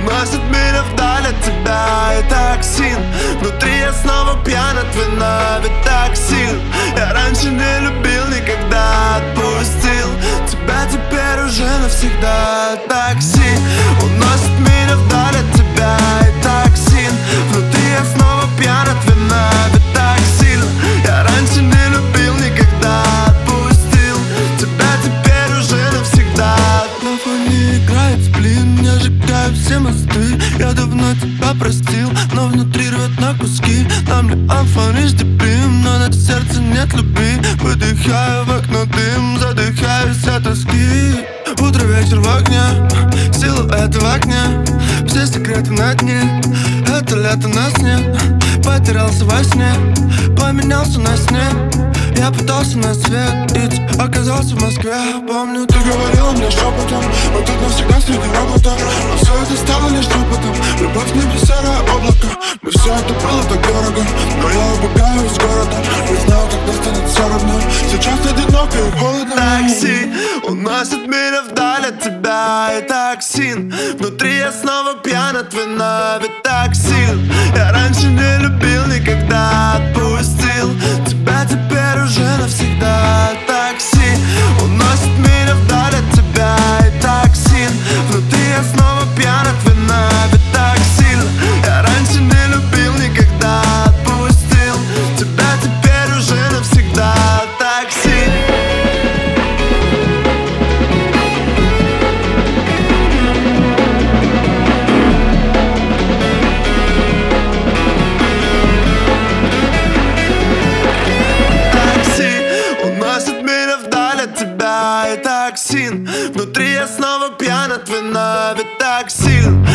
уносит меня вдаль от тебя и токсин. Внутри я снова пьян от вина, ведь токсин. Я раньше не любил, никогда отпустил тебя, теперь уже навсегда. Токсин уносит меня вдаль от тебя и токсин. Внутри я снова пьян от вина, ведь токсин. Я раньше не любил, никогда отпустил тебя, теперь уже навсегда. На фоне играет сплин, я сжигаю все мосты. Я давно тебя простил, но внутри рвет на куски. На мне амфоришь деприм, но на сердце нет любви. Выдыхаю в окно дым, задыхаюсь от тоски. Утро, вечер в огне, силуэты в окне, все секреты на дне. Это лето, нас нет, потерялся во сне, поменялся на сне. Я пытался на свет идти, оказался в Москве. Помню, ты говорила мне шепотом, мы тут навсегда среди роботов. Но все это стало лишь шепотом. Любовь не без серое облако. Мне все это было так дорого, но я убегаю из города. Не знаю, когда станет все равно. Сейчас одиноко и холодно. Такси уносит меня вдаль от тебя и токсин. Внутри я снова пьян от вина, ведь токсин. Я раньше не любил, никогда отпустил тебя, теперь уже навсегда. Такси уносит меня вдаль от тебя и токсин. Внутри я снова пьян от вина, ведь токсин. Я раньше не любил, никогда отпустил тебя, теперь уже навсегда. Такси. Уносит меня вдаль от тебя и токсин. Внутри я снова пьян от вина, ведь токсин.